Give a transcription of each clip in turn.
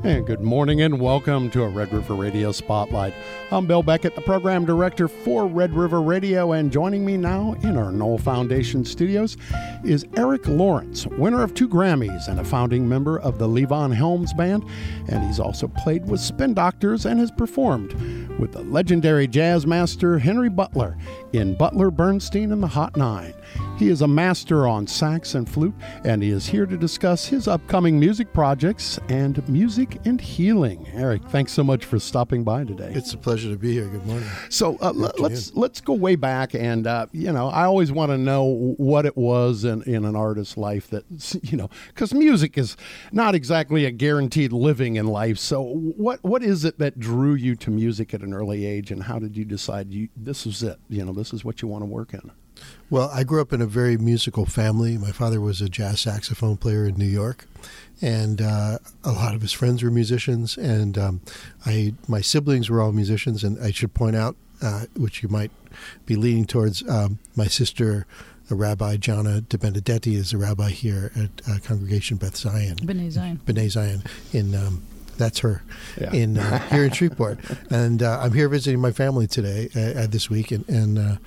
And good morning and welcome to a Red River Radio Spotlight. I'm Bill Beckett, the program director for Red River Radio, and joining me now in our Knoll Foundation studios is Eric Lawrence, winner of 2 Grammys and a founding member of the Levon Helms Band. And he's also played with Spin Doctors and has performed with the legendary jazz master Henry Butler in Butler, Bernstein, and the Hot Nine. He is a master on sax and flute, and he is here to discuss his upcoming music projects and music and healing. Eric, thanks so much for stopping by today. It's a pleasure to be here. Good morning. So let's go way back, and I always want to know what it was in an artist's life that, because music is not exactly a guaranteed living in life. So what is it that drew you to music at an early age, and how did you decide this is it? This is what you want to work in? Well, I grew up in a very musical family. My father was a jazz saxophone player in New York, and a lot of his friends were musicians, and my siblings were all musicians. And I should point out, which you might be leaning towards, my sister, Rabbi Jana de Benedetti, is a rabbi here at Congregation Beth Zion. B'nai Zion in that's her, yeah. Here in Shreveport. And I'm here visiting my family today, this week, and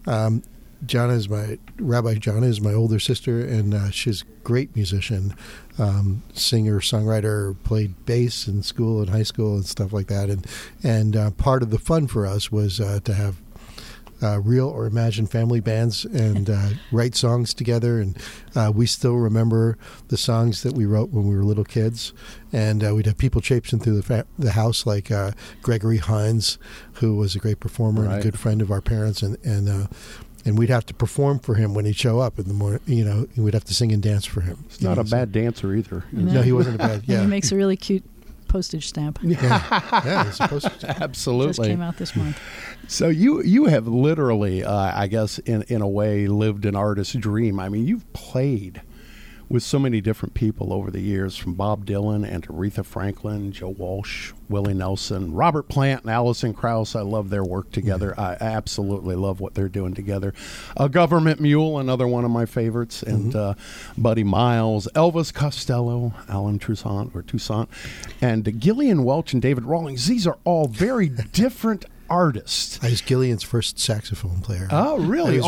Rabbi Jana is my older sister, and she's a great musician, singer, songwriter, played bass in school and high school and stuff like that. And part of the fun for us was to have real or imagined family bands and write songs together. And we still remember the songs that we wrote when we were little kids. And we'd have people traipsing through the house, like Gregory Hines, who was a great performer and a good friend of our parents. And we'd have to perform for him when he'd show up in the morning. We'd have to sing and dance for him. He's not a bad dancer either. No, he wasn't a bad. Yeah, he makes a really cute postage stamp. Yeah, it's a postage stamp. Absolutely. Just came out this month. So you have literally, I guess, in a way, lived an artist's dream. I mean, you've played with so many different people over the years, from Bob Dylan and Aretha Franklin, Joe Walsh, Willie Nelson, Robert Plant, and Alison Krauss. I love their work together. I absolutely love what they're doing together. Government Mule, another one of my favorites, and Buddy Miles, Elvis Costello, Alan Toussaint, and Gillian Welch and David Rawlings. These are all very different artist. I was Gillian's first saxophone player. Oh, really?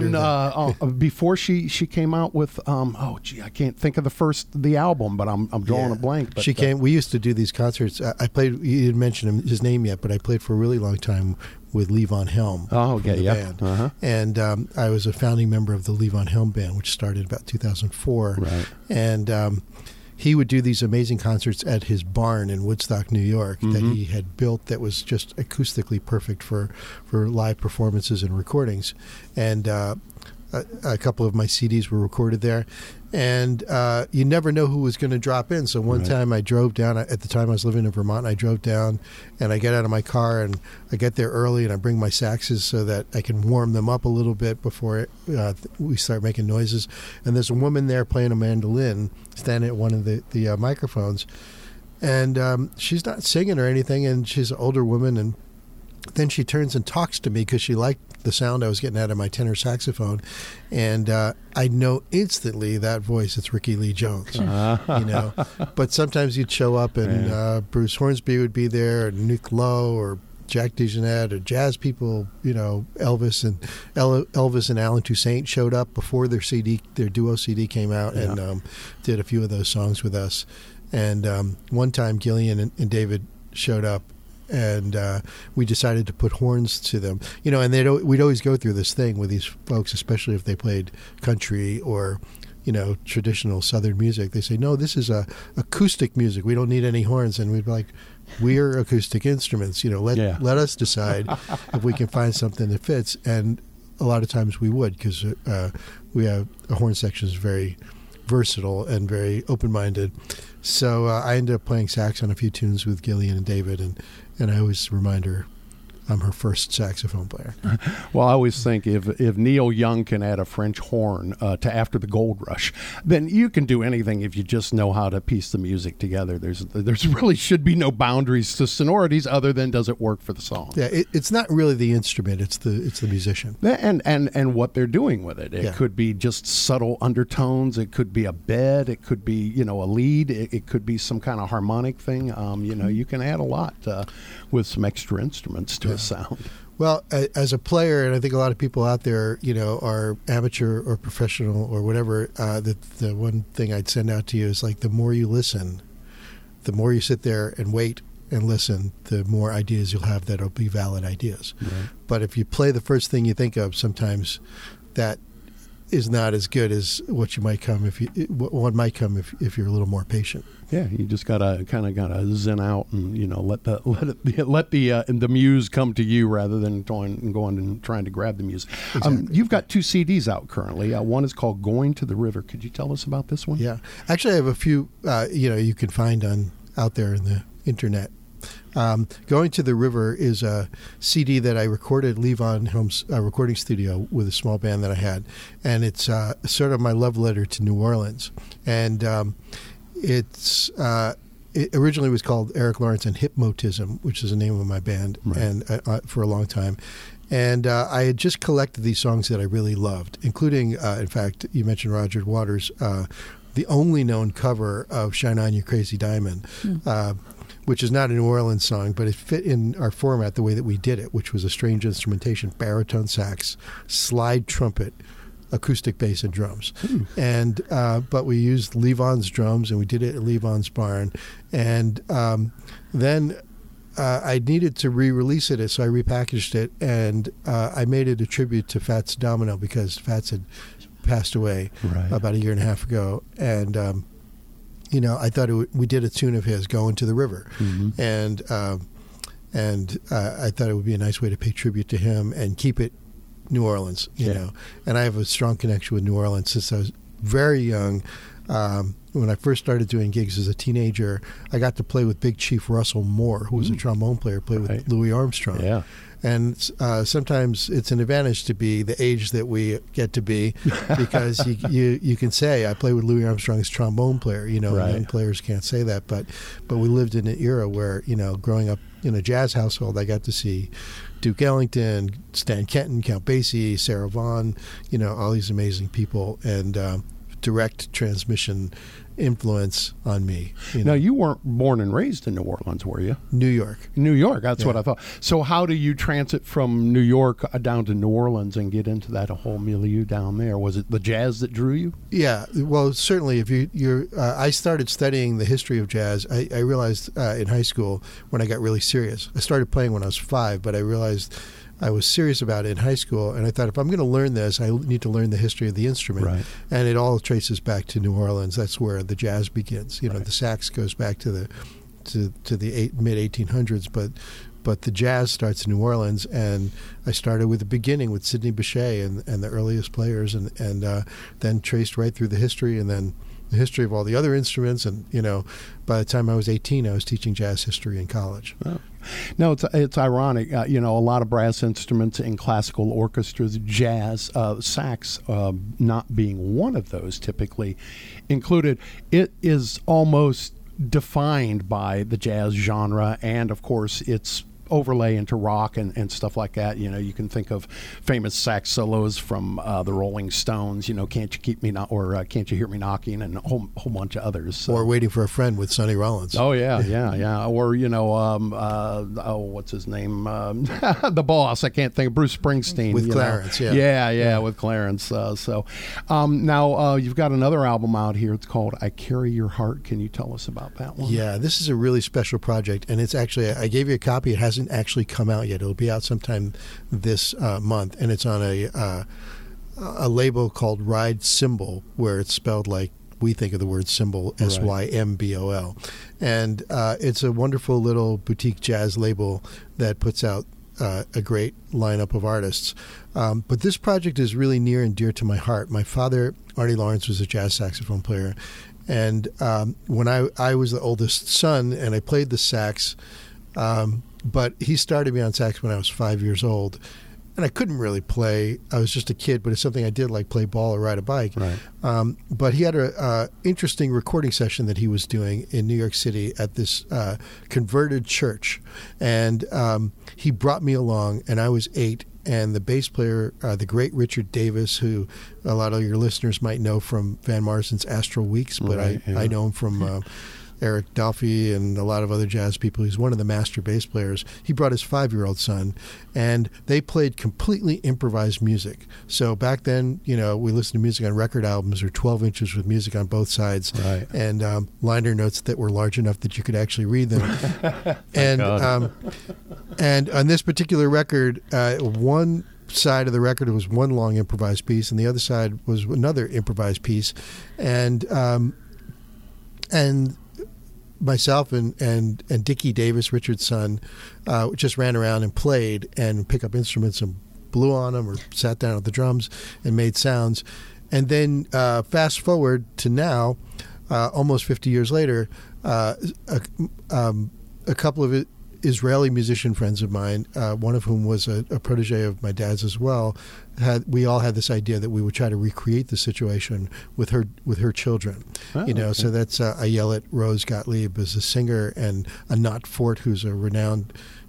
Before she came out with I can't think of the album, but I'm drawing a blank. But she came. We used to do these concerts. I played. You didn't mention his name yet, but I played for a really long time with Levon Helm. Oh, okay, yeah. Band. Uh-huh. And I was a founding member of the Levon Helm Band, which started about 2004. Right. And he would do these amazing concerts at his barn in Woodstock, New York, that he had built, that was just acoustically perfect for live performances and recordings. And a couple of my CDs were recorded there. And you never know who was going to drop in. So one time I drove down, at the time I was living in Vermont, I drove down and I get out of my car and I get there early and I bring my saxes so that I can warm them up a little bit before we start making noises. And there's a woman there playing a mandolin, standing at one of the microphones. And she's not singing or anything, and she's an older woman. And then she turns and talks to me because she liked the sound I was getting out of my tenor saxophone, and I know instantly that voice. It's Ricky Lee Jones, But sometimes you'd show up and Bruce Hornsby would be there, and Nick Lowe, or Jack DeJohnette, or jazz people. Elvis and Alan Toussaint showed up before their duo CD came out, and did a few of those songs with us. And one time, Gillian and David showed up. And we decided to put horns to them, and we'd always go through this thing with these folks, especially if they played country or, traditional Southern music. They say, no, this is acoustic music. We don't need any horns. And we'd be like, we're acoustic instruments. Let us decide if we can find something that fits. And a lot of times we would, because we have a horn section is very versatile and very open-minded. So I ended up playing sax on a few tunes with Gillian and David, and I always remind her I'm her first saxophone player. Well, I always think if Neil Young can add a French horn to After the Gold Rush, then you can do anything if you just know how to piece the music together. There's really should be no boundaries to sonorities other than does it work for the song. Yeah, it's not really the instrument; it's the musician. And what they're doing with it. It Yeah. could be just subtle undertones. It could be a bed. It could be a lead. It could be some kind of harmonic thing. You can add a lot with some extra instruments to a sound. Well, as a player, and I think a lot of people out there, are amateur or professional or whatever, the one thing I'd send out to you is like the more you listen, the more you sit there and wait and listen, the more ideas you'll have that'll be valid ideas. Right. But if you play the first thing you think of, sometimes that is not as good as what might come if you're a little more patient. Yeah, you just gotta zen out and let the muse come to you rather than going and trying to grab the muse. Exactly. You've got 2 CDs out currently. One is called "Going to the River." Could you tell us about this one? Yeah, actually, I have a few. You can find out there in the internet. Going to the River is a CD that I recorded at Levon Helms recording studio with a small band that I had, and it's sort of my love letter to New Orleans. And it originally was called Eric Lawrence and Hypnotism, which is the name of my band, Right. and for a long time. And I had just collected these songs that I really loved, including, in fact, you mentioned Roger Waters, the only known cover of "Shine On You Crazy Diamond." Which is not a New Orleans song, but it fit in our format the way that we did it, which was a strange instrumentation, baritone sax, slide trumpet, acoustic bass, and drums. And but we used Levon's drums, and we did it at Levon's barn. And then I needed to re-release it, so I repackaged it, and I made it a tribute to Fats Domino because Fats had passed away about a year and a half ago. And I thought we did a tune of his, "Going to the River," and I thought it would be a nice way to pay tribute to him and keep it New Orleans, you know. And I have a strong connection with New Orleans since I was very young. When I first started doing gigs as a teenager, I got to play with Big Chief Russell Moore, who was a trombone player, played with Louis Armstrong. Yeah. And sometimes it's an advantage to be the age that we get to be, because you can say, I play with Louis Armstrong's trombone player. Young players can't say that, but we lived in an era where, growing up in a jazz household, I got to see Duke Ellington, Stan Kenton, Count Basie, Sarah Vaughan, all these amazing people, and direct transmission influence on me. Now, you weren't born and raised in New Orleans, were you? New York. New York, that's what I thought. So how do you transit from New York down to New Orleans and get into that whole milieu down there? Was it the jazz that drew you? Yeah, well, certainly. If I started studying the history of jazz. I realized in high school when I got really serious. I started playing when I was 5, but I realized I was serious about it in high school, and I thought, if I'm going to learn this, I need to learn the history of the instrument. Right. And it all traces back to New Orleans. That's where the jazz begins. The sax goes back to the mid 1800s, but the jazz starts in New Orleans, and I started with the beginning with Sidney Bechet and the earliest players, and then traced right through the history, and then the history of all the other instruments. And by the time I was 18, I was teaching jazz history in college. Oh. No, it's ironic. A lot of brass instruments in classical orchestras, jazz, sax not being one of those typically included. It is almost defined by the jazz genre, and of course its overlay into rock and stuff like that. You can think of famous sax solos from the Rolling Stones, Can't You Keep Me or Can't You Hear Me Knocking, and a whole bunch of others. So. Or Waiting for a Friend with Sonny Rollins. Oh yeah. Or what's his name? The boss. I can't think. Bruce Springsteen with Clarence. Yeah, with Clarence. Now you've got another album out here. It's called "I Carry Your Heart." Can you tell us about that one? Yeah, this is a really special project, and it's actually, I gave you a copy. It hasn't actually come out yet. It'll be out sometime this month, and it's on a label called Ride Symbol, where it's spelled like we think of the word symbol, SYMBOL. And it's a wonderful little boutique jazz label that puts out a great lineup of artists. But this project is really near and dear to my heart. My father, Artie Lawrence, was a jazz saxophone player, and when I was the oldest son and I played the sax, But he started me on sax when I was 5 years old. And I couldn't really play. I was just a kid, but it's something I did, like play ball or ride a bike. Right. But he had a interesting recording session that he was doing in New York City at this converted church. And he brought me along, and I was 8. And the bass player, the great Richard Davis, who a lot of your listeners might know from Van Morrison's Astral Weeks, but I know him from Eric Dolphy and a lot of other jazz people. He's one of the master bass players. He brought his 5-year-old son, and they played completely improvised music. So back then, we listened to music on record albums or 12 inches with music on both sides, right. and liner notes that were large enough that you could actually read them. and on this particular record, one side of the record was one long improvised piece, and the other side was another improvised piece, and myself and Dickie Davis, Richard's son, just ran around and played and picked up instruments and blew on them or sat down at the drums and made sounds. And then fast forward to now, almost 50 years later, a couple of Israeli musician friends of mine, one of whom was a protege of my dad's as well, we all had this idea that we would try to recreate the situation with her children. Okay. So that's Ayelet Rose Gottlieb is a singer, and Anat Fort, who's a renowned,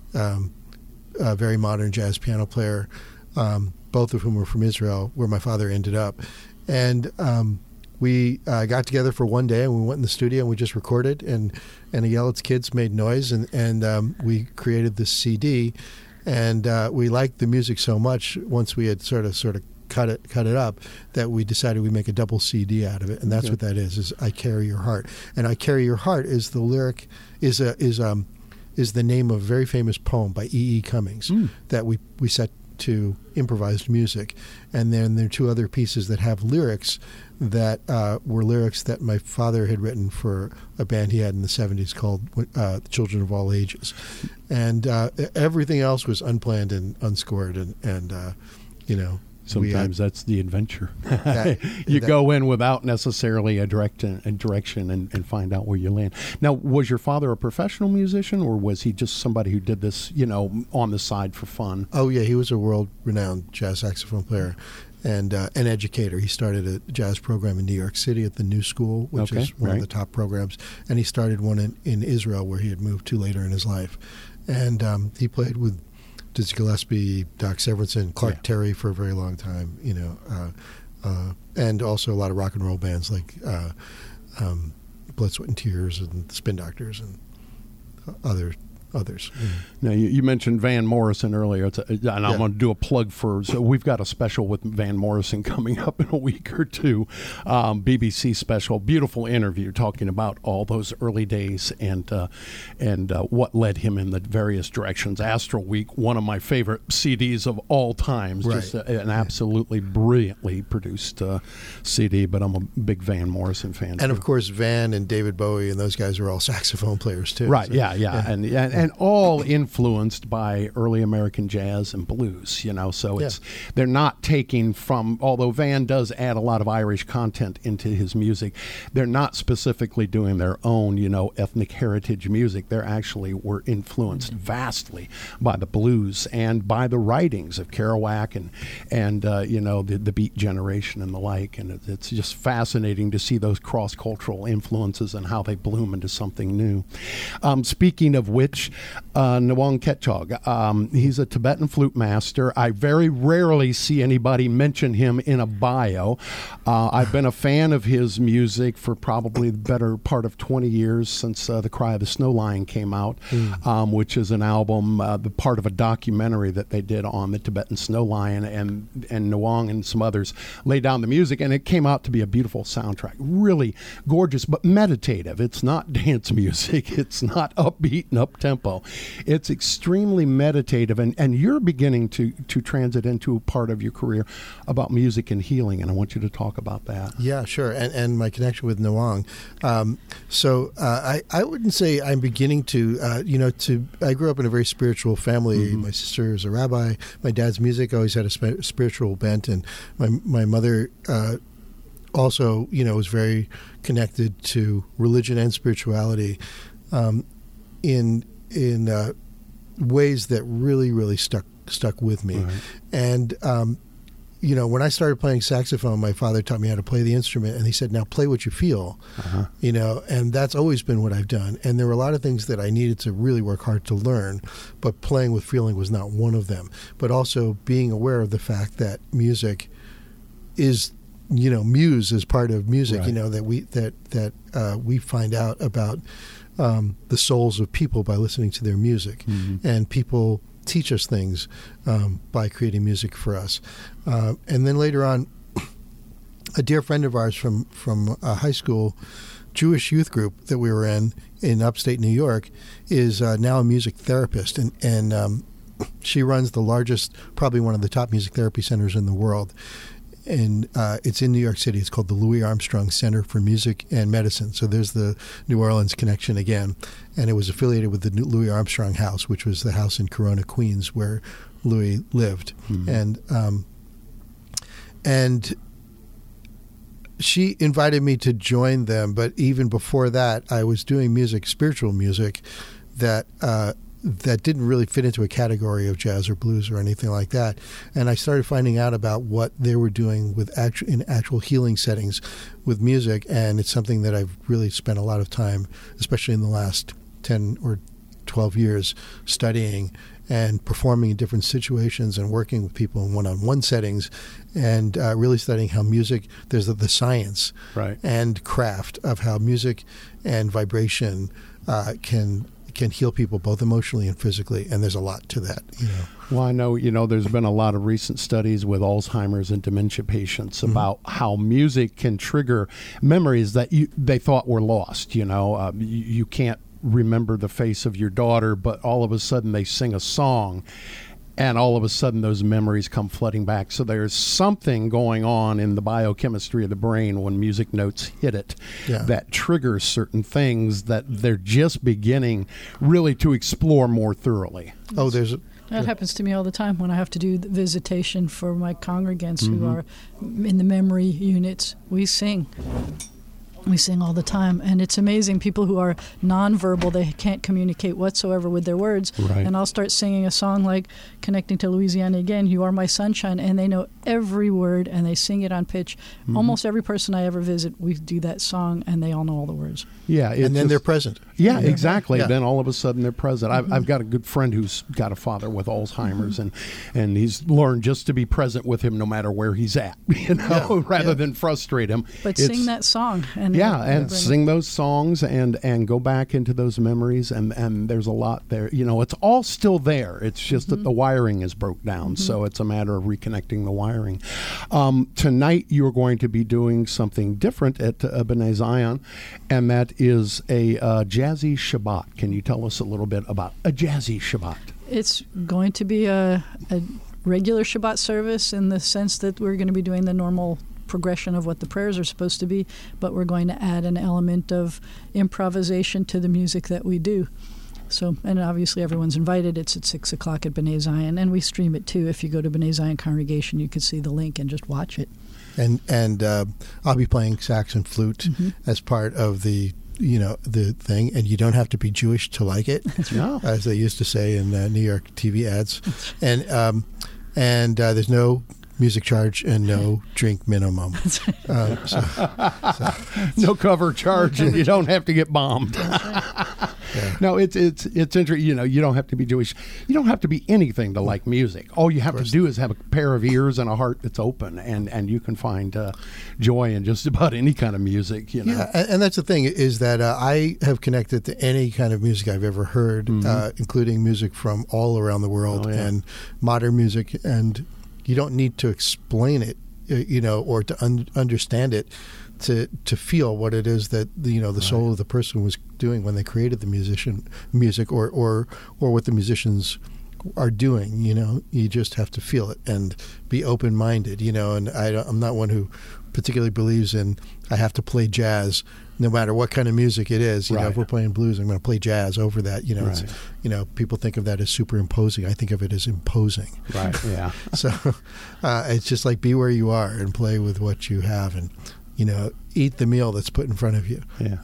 very modern jazz piano player, both of whom were from Israel, where my father ended up. And we got together for one day, and we went in the studio and we just recorded, and Ayelet's kids made noise, and we created this CD. And we liked the music so much once we had sort of cut it up that we decided we'd make a double CD out of it, and that's what that is I Carry Your Heart. And I Carry Your Heart is the lyric is the name of a very famous poem by E.E. Cummings that we set to improvised music. And then there are 2 other pieces that have lyrics that were lyrics that my father had written for a band he had in the 70s called Children of All Ages. And everything else was unplanned and unscored, and sometimes that's the adventure. You go in without necessarily a direction and find out where you land. Now, was your father a professional musician, or was he just somebody who did this, on the side for fun? Oh, yeah, he was a world-renowned jazz saxophone player and an educator. He started a jazz program in New York City at the New School, which is one of the top programs, and he started one in Israel where he had moved to later in his life. And he played with Dizzy Gillespie, Doc Severinsen, Clark Terry for a very long time, and also a lot of rock and roll bands like Blood, Sweat, and Tears and the Spin Doctors and others. Now, you mentioned Van Morrison earlier, and I'm going to do a plug so we've got a special with Van Morrison coming up in a week or two, BBC special, beautiful interview talking about all those early days and what led him in the various directions. Astral Week, one of my favorite CDs of all time, just an absolutely brilliantly produced CD, but I'm a big Van Morrison fan. And of course, Van and David Bowie and those guys are all saxophone players too. Right, so. And all influenced by early American jazz and blues, so they're not taking from, although Van does add a lot of Irish content into his music, they're not specifically doing their own, ethnic heritage music. They actually were influenced vastly by the blues and by the writings of Kerouac and the Beat Generation and the like. And it's just fascinating to see those cross-cultural influences and how they bloom into something new. Speaking of which, Nawang Khetchog, he's a Tibetan flute master. I very rarely see anybody mention him in a bio. I've been a fan of his music for probably the better part of 20 years since The Cry of the Snow Lion came out, which is an album, the part of a documentary that they did on the Tibetan snow lion, and Nawang and some others laid down the music, and it came out to be a beautiful soundtrack. Really gorgeous, but meditative. It's not dance music. It's not upbeat and up-tempo. It's extremely meditative, and you're beginning to transit into a part of your career about music and healing, and I want you to talk about that. Yeah, sure, and my connection with Nawang. I wouldn't say I'm beginning to, I grew up in a very spiritual family. Mm-hmm. My sister is a rabbi. My dad's music always had a spiritual bent, and my mother also, was very connected to religion and spirituality. In ways that really stuck with me. Right. And when I started playing saxophone, my father taught me how to play the instrument, and he said, "Now play what you feel." Uh-huh. And that's always been what I've done. And there were a lot of things that I needed to really work hard to learn, but playing with feeling was not one of them. But also being aware of the fact that music is, muse is part of music. Right. That we find out about the souls of people by listening to their music, and people teach us things by creating music for us. And then later on, a dear friend of ours from a high school Jewish youth group that we were in upstate New York is now a music therapist, and she runs the largest, probably one of the top music therapy centers in the world. And it's in New York City. It's called the Louis Armstrong Center for Music and Medicine. So there's the New Orleans connection again. And it was affiliated with the Louis Armstrong House, which was the house in Corona, Queens, where Louis lived. Mm-hmm. And she invited me to join them. But even before that, I was doing music, spiritual music, that didn't really fit into a category of jazz or blues or anything like that. And I started finding out about what they were doing with actual healing settings with music. And it's something that I've really spent a lot of time, especially in the last 10 or 12 years, studying and performing in different situations and working with people in one-on-one settings, and really studying how music, there's the science right. and craft of how music and vibration can heal people both emotionally and physically, and there's a lot to that. Well, I know, there's been a lot of recent studies with Alzheimer's and dementia patients about how music can trigger memories that they thought were lost. You can't remember the face of your daughter, but all of a sudden they sing a song, and all of a sudden those memories come flooding back. So there's something going on in the biochemistry of the brain when music notes hit it that triggers certain things that they're just beginning really to explore more thoroughly. That happens to me all the time when I have to do the visitation for my congregants who are in the memory units. We sing all the time, and it's amazing. People who are nonverbal, they can't communicate whatsoever with their words. Right. And I'll start singing a song like Connecting to Louisiana Again, You Are My Sunshine, and they know every word, and they sing it on pitch. Almost every person I ever visit, we do that song, and they all know all the words. Yeah, and then they're present. Yeah, exactly. Yeah. Then all of a sudden they're present. I've got a good friend who's got a father with Alzheimer's, and he's learned just to be present with him no matter where he's at, rather than frustrate him. But sing that song. And sing those songs and go back into those memories, and there's a lot there. It's all still there. It's just that the wiring is broke down, so it's a matter of reconnecting the wiring. Tonight you're going to be doing something different at B'nai Zion, and that is a Jazzy Shabbat. Can you tell us a little bit about a Jazzy Shabbat? It's going to be a regular Shabbat service in the sense that we're going to be doing the normal progression of what the prayers are supposed to be, but we're going to add an element of improvisation to the music that we do. So, and obviously everyone's invited. It's at 6 o'clock at B'nai Zion, and we stream it too. If you go to B'nai Zion Congregation, you can see the link and just watch it. And I'll be playing sax and flute as part of the thing, and you don't have to be Jewish to like it, as they used to say in New York TV ads. And there's no music charge and no drink minimum. No cover charge, and you don't have to get bombed. No, it's interesting. You don't have to be Jewish. You don't have to be anything to like music. All you have to do is have a pair of ears and a heart that's open, and you can find joy in just about any kind of music. Yeah, and that's the thing, is that I have connected to any kind of music I've ever heard, including music from all around the world and modern music, and you don't need to explain it, or to understand it to feel what it is that the soul of the person was doing when they created the music, or what the musicians are doing. You just have to feel it and be open-minded. And I'm not one who particularly believes in I have to play jazz no matter what kind of music it is. If we're playing blues, I'm going to play jazz over that. It's, people think of that as superimposing. I think of it as imposing. Right. Yeah. So it's just like, be where you are and play with what you have, and eat the meal that's put in front of you. Yeah.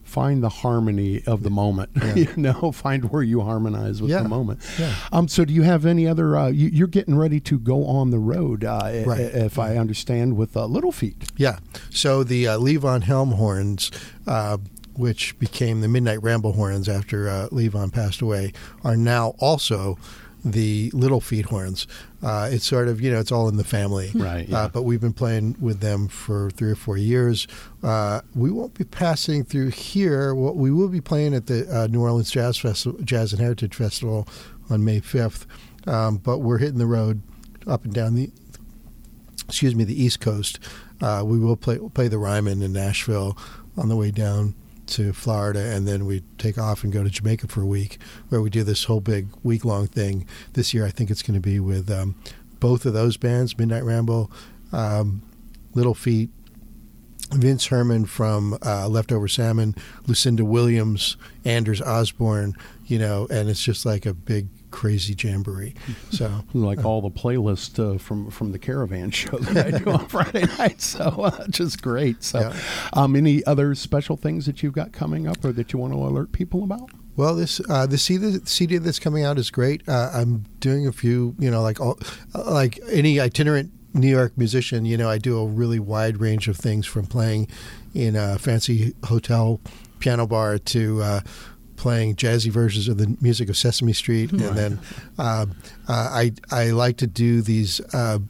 find the harmony of the moment. Find where you harmonize with the moment. So do you have any other you're getting ready to go on the road, if I understand, with Little Feat? So the Levon Helm horns, which became the Midnight Ramble horns after Levon passed away, are now also the Little Feat horns. It's sort of, it's all in the family. Right. But we've been playing with them for 3 or 4 years. We won't be passing through here. We will be playing at the New Orleans Jazz and Heritage Festival on May 5th. But we're hitting the road up and down the East Coast. We will play the Ryman in Nashville on the way down to Florida, and then we take off and go to Jamaica for a week, where we do this whole big week-long thing. This year I think it's going to be with both of those bands, Midnight Ramble, Little Feat, Vince Herman from Leftover Salmon, Lucinda Williams, Anders Osborne, and it's just like a big crazy jamboree. So like all the playlists from the Caravan show that I do on Friday night. So just great. So any other special things that you've got coming up or that you want to alert people about? Well, the CD that's coming out is great. I'm doing a few, like any itinerant New York musician, I do a really wide range of things, from playing in a fancy hotel piano bar to playing jazzy versions of the music of Sesame Street. And then I like to do these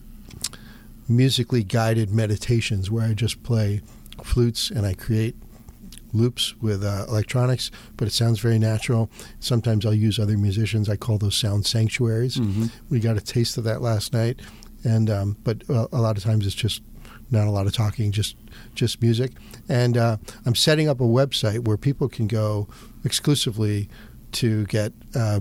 musically guided meditations where I just play flutes and I create loops with electronics, but it sounds very natural. Sometimes I'll use other musicians. I call those sound sanctuaries. We got a taste of that last night. And but a lot of times it's just not a lot of talking, just music. And I'm setting up a website where people can go exclusively to get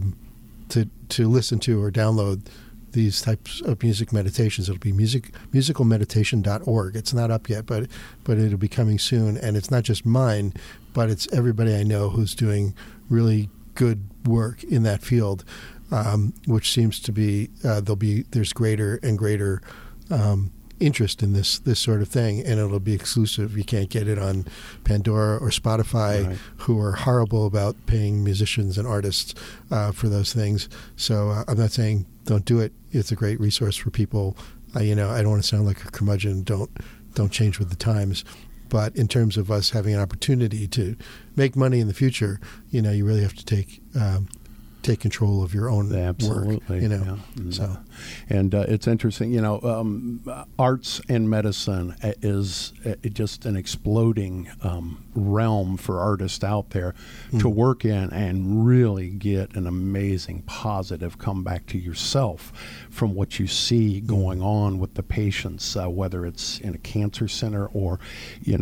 to listen to or download these types of music meditations. It'll be musicalmeditation.org. It's not up yet, but it'll be coming soon. And it's not just mine, but it's everybody I know who's doing really good work in that field, which seems to be there's greater and greater interest in this sort of thing, and it'll be exclusive. You can't get it on Pandora or Spotify, who are horrible about paying musicians and artists for those things. So I'm not saying don't do it. It's a great resource for people. I don't want to sound like a curmudgeon. Don't change with the times. But in terms of us having an opportunity to make money in the future, you really have to take control of your own work. And it's interesting, arts and medicine is just an exploding realm for artists out there to work in and really get an amazing positive comeback to yourself from what you see going on with the patients, whether it's in a cancer center or, in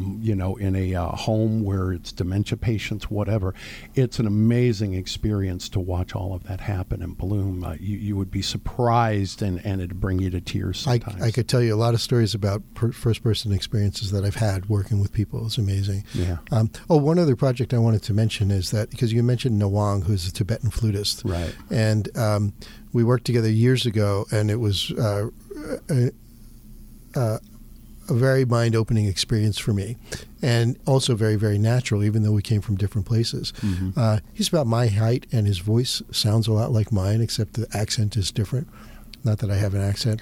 a home where it's dementia patients, whatever. It's an amazing experience to watch all of that happen and bloom. You would be surprised, and it'd bring you to tears sometimes. I could tell you a lot of stories about first-person experiences that I've had working with people. It's amazing. Yeah. One other project I wanted to mention is that, because you mentioned Nawang, who's a Tibetan flutist. Right. And we worked together years ago, and it was a very mind-opening experience for me, and also very, very natural, even though we came from different places. He's about my height, and his voice sounds a lot like mine, except the accent is different. Not that I have an accent,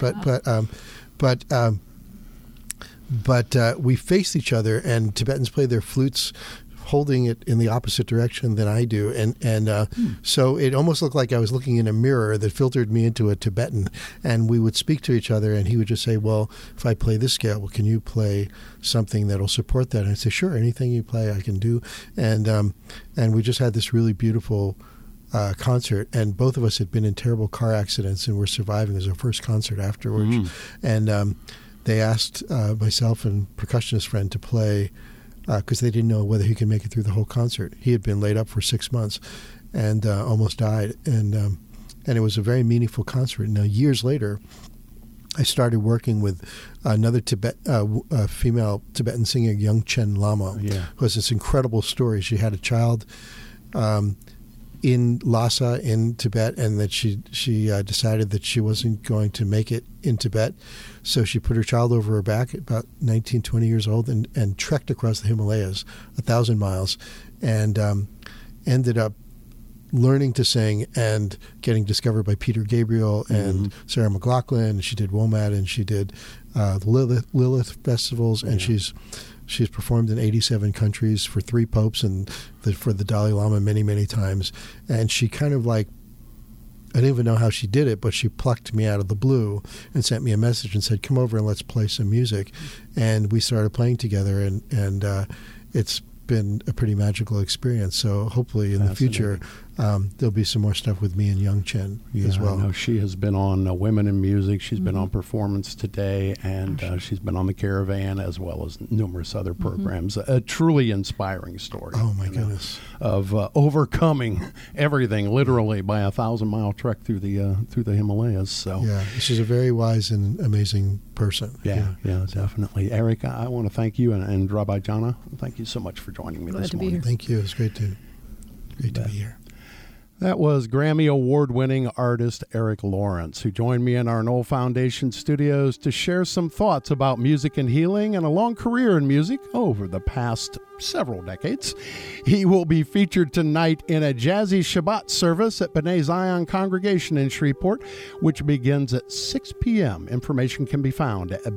but we faced each other, and Tibetans play their flutes holding it in the opposite direction than I do, and so it almost looked like I was looking in a mirror that filtered me into a Tibetan, and we would speak to each other, and he would just say, well, if I play this scale, well, can you play something that'll support that? And I'd say, sure, anything you play I can do. And we just had this really beautiful concert, and both of us had been in terrible car accidents and were surviving. It was our first concert afterwards. And they asked myself and percussionist friend to play, because they didn't know whether he could make it through the whole concert. He had been laid up for 6 months and almost died. And it was a very meaningful concert. Now, years later, I started working with another female Tibetan singer, Young Chen Lama, who has this incredible story. She had a child in Lhasa in Tibet, and that she decided that she wasn't going to make it in Tibet. So she put her child over her back at about 19, 20 years old and trekked across the Himalayas, 1,000 miles, and ended up learning to sing and getting discovered by Peter Gabriel and Sarah McLachlan. She did WOMAD, and she did the Lilith festivals, and she's performed in 87 countries for 3 popes and for the Dalai Lama many, many times. And she kind of like, I didn't even know how she did it, but she plucked me out of the blue and sent me a message and said, come over and let's play some music. And we started playing together, and it's been a pretty magical experience. So hopefully in the future there'll be some more stuff with me and Young Chen as well. I know she has been on Women in Music. She's been on Performance Today, and she's been on The Caravan, as well as numerous other programs. A truly inspiring story. Oh my goodness! Of overcoming everything literally by a 1,000-mile trek through the Himalayas. So yeah, she's a very wise and amazing person. Yeah, definitely. Eric, I want to thank you, and Rabbi Jana, thank you so much for joining me this morning. Thank you. It's great to be here. That was Grammy Award-winning artist Eric Lawrence, who joined me in our Knoll Foundation studios to share some thoughts about music and healing and a long career in music over the past several decades. He will be featured tonight in a jazzy Shabbat service at B'nai Zion Congregation in Shreveport, which begins at 6 p.m. Information can be found at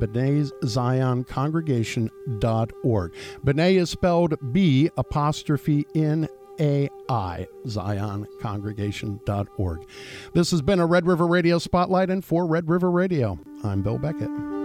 b'naiZionCongregation.org. B'nai is spelled B''N AI, ZionCongregation.org. This has been a Red River Radio Spotlight, and for Red River Radio, I'm Bill Beckett.